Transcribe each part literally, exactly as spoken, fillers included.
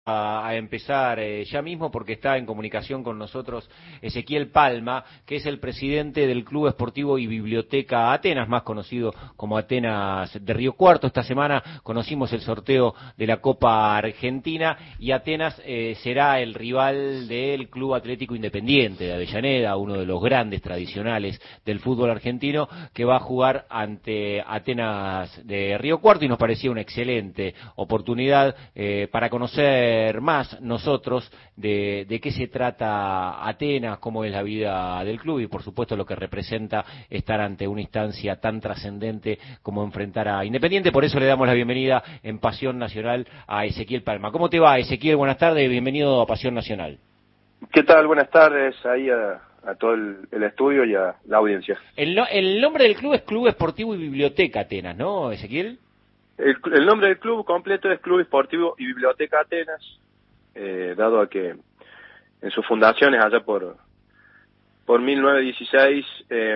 A, a empezar eh, ya mismo porque está en comunicación con nosotros Ezequiel Palma, que es el presidente del Club Esportivo y Biblioteca Atenas, más conocido como Atenas de Río Cuarto. Esta semana conocimos el sorteo de la Copa Argentina y Atenas eh, será el rival del Club Atlético Independiente de Avellaneda, uno de los grandes tradicionales del fútbol argentino, que va a jugar ante Atenas de Río Cuarto, y nos parecía una excelente oportunidad eh, para conocer más nosotros de, de qué se trata Atenas, cómo es la vida del club y por supuesto lo que representa estar ante una instancia tan trascendente como enfrentar a Independiente. Por eso le damos la bienvenida en Pasión Nacional a Ezequiel Palma. ¿Cómo te va, Ezequiel? Buenas tardes, bienvenido a Pasión Nacional. ¿Qué tal? Buenas tardes ahí a, a todo el, el estudio y a la audiencia. El, no, el nombre del club es Club Esportivo y Biblioteca Atenas, ¿no, Ezequiel? El, el nombre del club completo es Club Esportivo y Biblioteca Atenas, eh, dado a que en sus fundaciones allá por por mil novecientos dieciséis eh,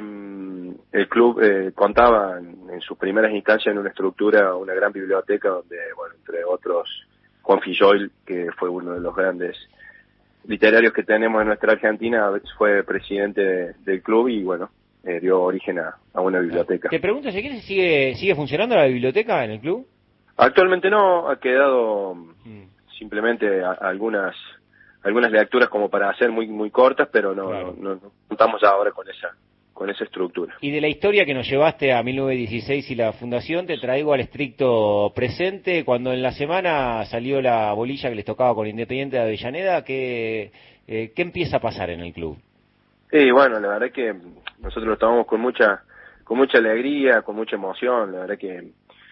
el club eh, contaba en, en sus primeras instancias en una estructura, una gran biblioteca donde, bueno, entre otros, Juan Filloil, que fue uno de los grandes literarios que tenemos en nuestra Argentina, fue presidente de, del club y, bueno, Eh, dio origen a, a una biblioteca. Te pregunto, Ezequiel, si sigue, sigue funcionando la biblioteca en el club. Actualmente no, ha quedado Mm. simplemente a, a algunas algunas lecturas como para hacer muy muy cortas, pero no, Claro. no, no, no contamos ahora con esa con esa estructura. Y de la historia que nos llevaste a mil novecientos dieciséis y la fundación, te traigo al estricto presente, cuando en la semana salió la bolilla que les tocaba con Independiente de Avellaneda. ¿qué, eh, ¿qué empieza a pasar en el club? Sí, bueno, la verdad que nosotros lo tomamos con mucha con mucha alegría, con mucha emoción. La verdad que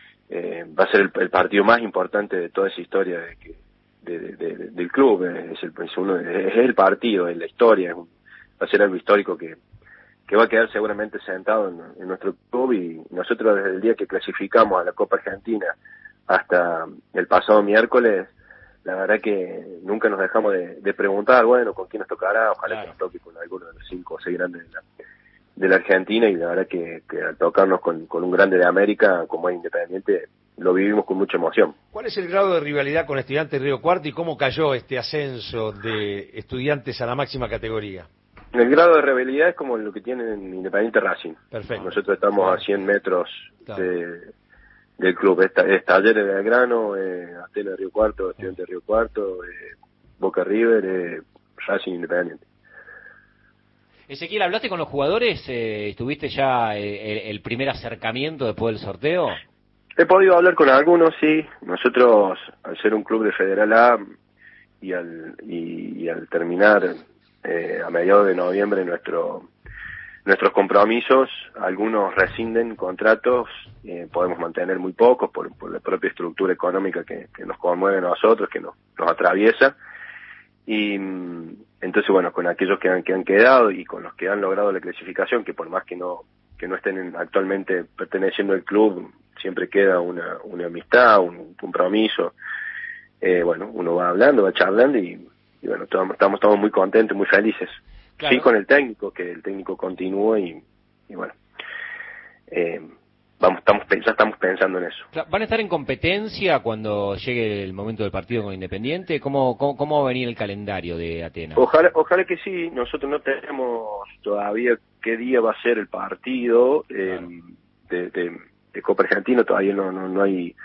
eh, va a ser el, el partido más importante de toda esa historia de que, de, de, de, del club. Es el, es, uno, es el partido, es la historia. Es un, va a ser algo histórico que, que va a quedar seguramente sentado en, en nuestro club, y nosotros desde el día que clasificamos a la Copa Argentina hasta el pasado miércoles, la verdad que nunca nos dejamos de, de preguntar, bueno, con quién nos tocará, ojalá Claro. que nos toque con alguno de los cinco o seis grandes de la, de la Argentina, y la verdad que, que al tocarnos con, con un grande de América como es Independiente, lo vivimos con mucha emoción. ¿Cuál es el grado de rivalidad con Estudiantes de Río Cuarto y cómo cayó este ascenso de Estudiantes a la máxima categoría? El grado de rivalidad es como lo que tienen Independiente Racing. Perfecto. Nosotros estamos Claro. a cien metros Claro. de del club, es, es Talleres de Belgrano, eh, Atenas de Río Cuarto, Estudiantes de Río Cuarto, eh, Boca River, eh, Racing Independiente. Ezequiel, ¿hablaste con los jugadores? Eh, ¿Estuviste ya eh, el, el primer acercamiento después del sorteo? He podido hablar con algunos, sí. Nosotros, al ser un club de Federal A y al, y, y al terminar eh, a mediados de noviembre nuestro nuestros compromisos, algunos rescinden contratos, eh, podemos mantener muy pocos por, por la propia estructura económica que, que nos conmueve a nosotros, que nos, nos atraviesa. Y entonces, bueno, con aquellos que han, que han quedado y con los que han logrado la clasificación, que por más que no que no estén en, actualmente perteneciendo al club, siempre queda una, una amistad, un compromiso. Eh, bueno, uno va hablando, va charlando y, y bueno, estamos, estamos todos muy contentos, muy felices. Claro. Sí, con el técnico, que el técnico continúe y, y bueno, eh, vamos, estamos, ya estamos pensando en eso. ¿Van a estar en competencia cuando llegue el momento del partido con Independiente? ¿Cómo, cómo, cómo va a venir el calendario de Atenas? Ojalá, ojalá que sí. Nosotros no tenemos todavía qué día va a ser el partido eh, Claro. de, de, de Copa Argentina. Todavía no, no, no hay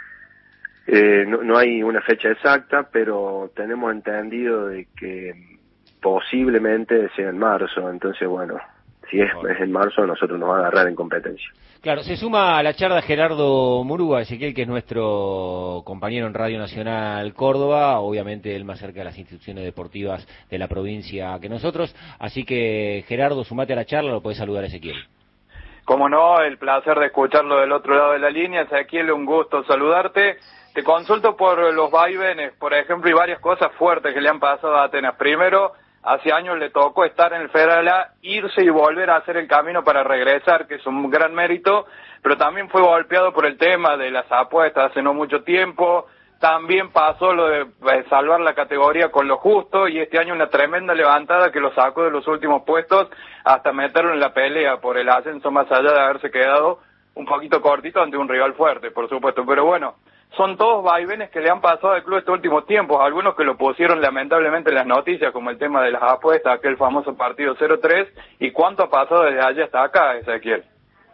eh, no, no hay una fecha exacta, pero tenemos entendido de que posiblemente sea en marzo. Entonces, bueno, si es, es en marzo, nosotros nos va a agarrar en competencia. Claro, se suma a la charla Gerardo Murúa, Ezequiel, que es nuestro compañero en Radio Nacional Córdoba, obviamente él más cerca de las instituciones deportivas de la provincia que nosotros, así que Gerardo, sumate a la charla, lo podés saludar a Ezequiel. Como no, el placer de escucharlo del otro lado de la línea. Ezequiel, un gusto saludarte. Te consulto por los vaivenes, por ejemplo, y varias cosas fuertes que le han pasado a Atenas. Primero, hace años le tocó estar en el Federal A, irse y volver a hacer el camino para regresar, que es un gran mérito, pero también fue golpeado por el tema de las apuestas hace no mucho tiempo. También pasó lo de salvar la categoría con lo justo, y este año una tremenda levantada que lo sacó de los últimos puestos hasta meterlo en la pelea por el ascenso, más allá de haberse quedado un poquito cortito ante un rival fuerte, por supuesto. Pero bueno, son todos vaivenes que le han pasado al club estos últimos tiempos, algunos que lo pusieron lamentablemente en las noticias, como el tema de las apuestas, aquel famoso partido cero tres, y cuánto ha pasado desde allá hasta acá, Ezequiel.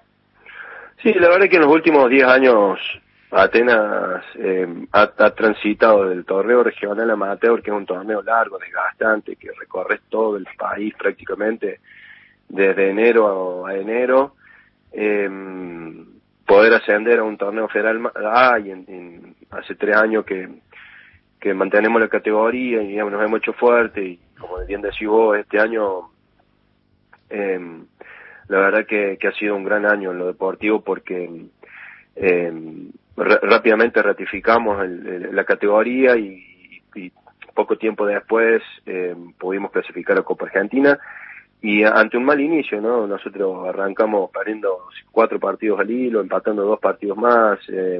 Sí, la verdad es que en los últimos diez años Atenas eh, ha, ha transitado del torneo regional amateur, que es un torneo largo, desgastante, que recorre todo el país prácticamente, desde enero a, a enero, eh, poder ascender a un torneo federal A, y en, en, hace tres años que, que mantenemos la categoría y digamos, nos hemos hecho fuerte, y como bien decís vos, este año eh, la verdad que, que ha sido un gran año en lo deportivo, porque eh, rápidamente ratificamos el, el, la categoría y, y poco tiempo después eh, pudimos clasificar a Copa Argentina, y ante un mal inicio, ¿no? Nosotros arrancamos perdiendo cuatro partidos al hilo, empatando dos partidos más, eh,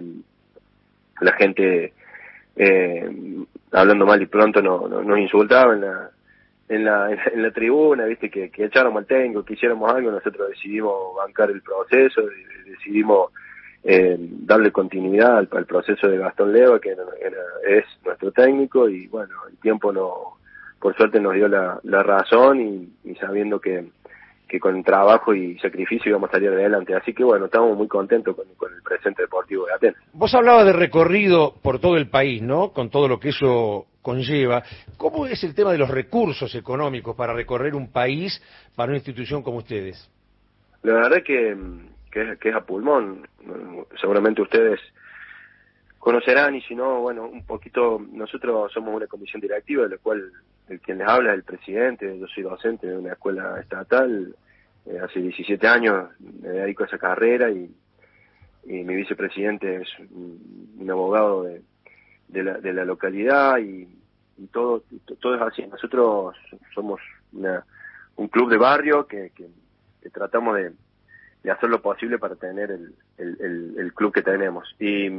la gente eh, hablando mal y pronto no, no, nos insultaba en la en la en la, en la tribuna, viste, que, que echáramos al técnico, que hiciéramos algo. Nosotros decidimos bancar el proceso, decidimos eh, darle continuidad al, al proceso de Gastón Leva, que era, era, es nuestro técnico, y bueno, el tiempo no, por suerte nos dio la, la razón, y, y sabiendo que, que con trabajo y sacrificio íbamos a salir adelante. Así que bueno, estamos muy contentos con, con el presente deportivo de Atenas. Vos hablabas de recorrido por todo el país, ¿no? Con todo lo que eso conlleva. ¿Cómo es el tema de los recursos económicos para recorrer un país para una institución como ustedes? La verdad que, que, es, que es a pulmón. Seguramente ustedes conocerán, y si no, bueno, un poquito, nosotros somos una comisión directiva, de la cual el quien les habla es el presidente. Yo soy docente de una escuela estatal, eh, hace diecisiete años me dedico a esa carrera, y, y mi vicepresidente es un, un abogado de, de, la, de la localidad, y, y todo todo es así. Nosotros somos una, un club de barrio que, que, que tratamos de, de hacer lo posible para tener el, el, el, el club que tenemos. Y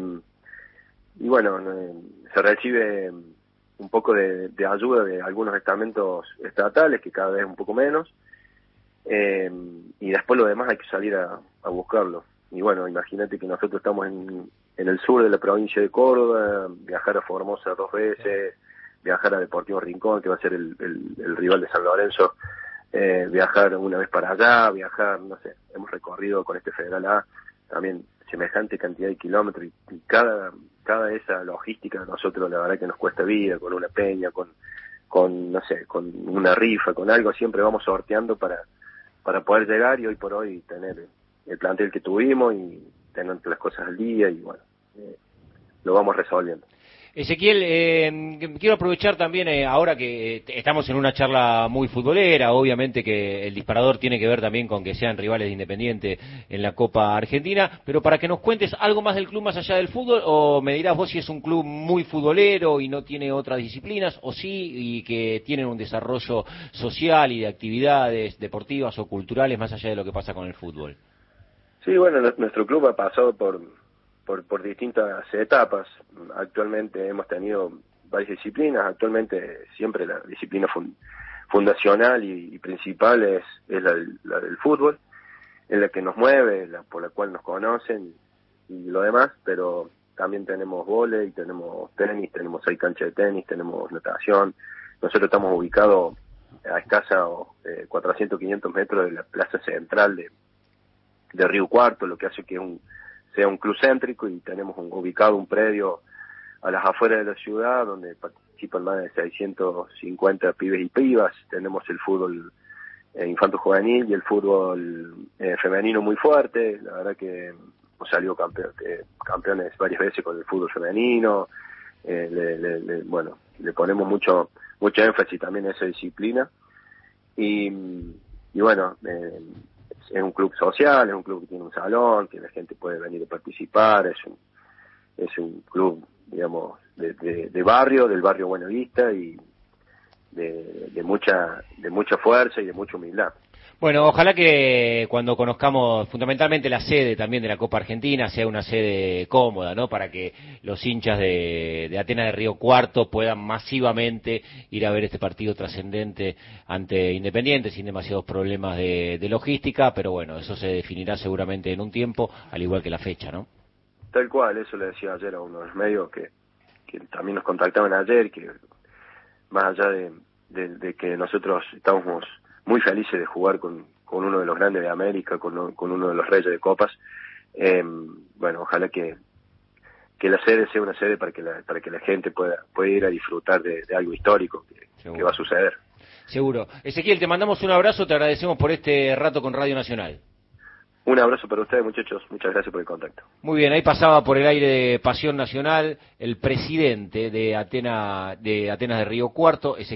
Y bueno, eh, se recibe un poco de, de ayuda de algunos estamentos estatales, que cada vez un poco menos, eh, y después lo demás hay que salir a, a buscarlo. Y bueno, imagínate que nosotros estamos en, en el sur de la provincia de Córdoba, viajar a Formosa dos veces, viajar a Deportivo Rincón, que va a ser el, el, el rival de San Lorenzo, eh, viajar una vez para allá, viajar, no sé, hemos recorrido con este Federal A también semejante cantidad de kilómetros, y, y cada cada esa logística a nosotros la verdad que nos cuesta vida, con una peña, con con no sé, con una rifa, con algo, siempre vamos sorteando para para poder llegar, y hoy por hoy tener el plantel que tuvimos y tener las cosas al día, y bueno, eh, lo vamos resolviendo. Ezequiel, eh, quiero aprovechar también, eh, ahora que eh, estamos en una charla muy futbolera, obviamente que el disparador tiene que ver también con que sean rivales de Independiente en la Copa Argentina, pero para que nos cuentes algo más del club más allá del fútbol, o me dirás vos si es un club muy futbolero y no tiene otras disciplinas, o sí, y que tienen un desarrollo social y de actividades deportivas o culturales más allá de lo que pasa con el fútbol. Sí, bueno, nuestro club ha pasado por... Por, por distintas etapas. Actualmente hemos tenido varias disciplinas. Actualmente siempre la disciplina fun, fundacional y, y principal es, es la, la del fútbol, es la que nos mueve, la, por la cual nos conocen y lo demás, pero también tenemos vóley, tenemos tenis, tenemos seis canchas de tenis, tenemos natación. Nosotros estamos ubicados a escasa eh, cuatrocientos, quinientos metros de la plaza central de, de Río Cuarto, lo que hace que un sea un club céntrico, y tenemos un, ubicado un predio a las afueras de la ciudad donde participan más de seiscientos cincuenta pibes y pibas. Tenemos el fútbol eh, infanto juvenil y el fútbol eh, femenino muy fuerte. La verdad que hemos salido campeón, eh, campeones varias veces con el fútbol femenino. Eh, le, le, le, bueno, le ponemos mucho mucho énfasis también a esa disciplina, y, y bueno, eh, es un club social, es un club que tiene un salón, que la gente puede venir a participar, es un, es un club, digamos, de, de, de barrio, del barrio Buenavista, y de, de mucha de mucha fuerza y de mucha humildad. Bueno, ojalá que cuando conozcamos fundamentalmente la sede también de la Copa Argentina sea una sede cómoda, ¿no? Para que los hinchas de, de Atenas de Río Cuarto puedan masivamente ir a ver este partido trascendente ante Independiente, sin demasiados problemas de, de logística, pero bueno, eso se definirá seguramente en un tiempo, al igual que la fecha, ¿no? Tal cual, eso le decía ayer a uno de los medios que, que también nos contactaban ayer, que más allá de, de, de que nosotros estamos muy felices de jugar con, con uno de los grandes de América, con, con uno de los reyes de copas, eh, bueno, ojalá que que la sede sea una sede para que la, para que la gente pueda, pueda ir a disfrutar de, de algo histórico que, que va a suceder. Seguro. Ezequiel, te mandamos un abrazo, te agradecemos por este rato con Radio Nacional. Un abrazo para ustedes, muchachos. Muchas gracias por el contacto. Muy bien, ahí pasaba por el aire de Pasión Nacional el presidente de Atenas de, Atenas de Río Cuarto, Ezequiel